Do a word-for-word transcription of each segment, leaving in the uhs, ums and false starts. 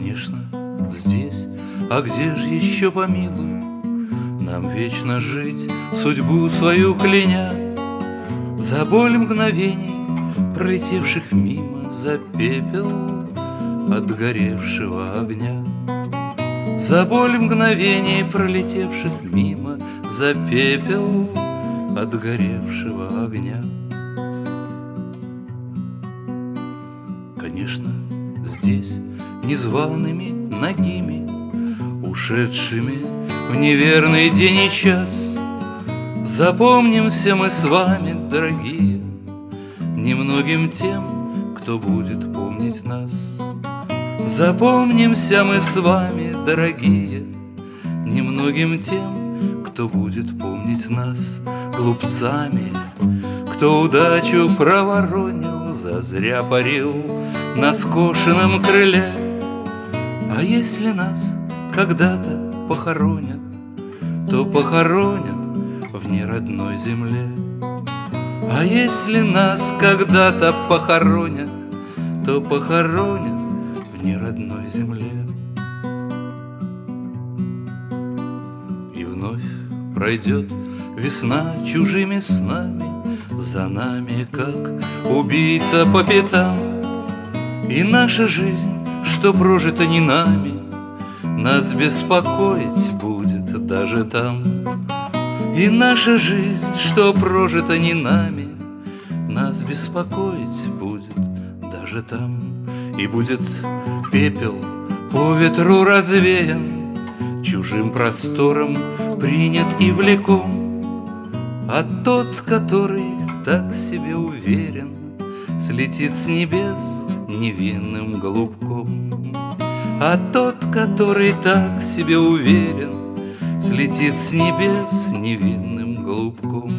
Конечно, здесь, а где ж еще помилуй нам вечно жить, судьбу свою кляня, за боль мгновений, пролетевших мимо, за пепел отгоревшего огня. За боль мгновений, пролетевших мимо, за пепел отгоревшего огня. Конечно, здесь незваными, нагими, ушедшими в неверный день и час, запомнимся мы с вами, дорогие, немногим тем, кто будет помнить нас. Запомнимся мы с вами, дорогие, немногим тем, кто будет помнить нас. Глупцами, кто удачу проворонил, зазря парил на скошенном крыле. А если нас когда-то похоронят, то похоронят в неродной земле. А если нас когда-то похоронят, то похоронят в неродной земле. И вновь пройдет весна чужими снами, за нами, как убийца по пятам. И наша жизнь, что прожита не нами, нас беспокоить будет даже там. И наша жизнь, что прожита не нами, нас беспокоить будет даже там. И будет пепел по ветру развеян, чужим простором принят и влеком. А тот, который так себе уверен, слетит с небес невинным голубком. А тот, который так себе уверен, слетит с небес невинным голубком.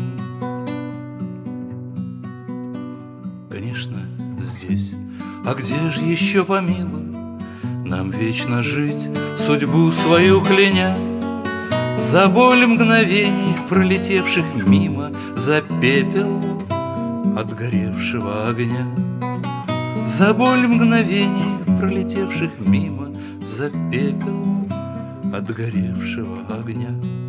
Конечно, здесь, а где же еще помилуй нам вечно жить, судьбу свою кляня, за боль мгновений, пролетевших мимо, за пепел отгоревшего огня. За боль мгновений, пролетевших мимо, за пепел отгоревшего огня.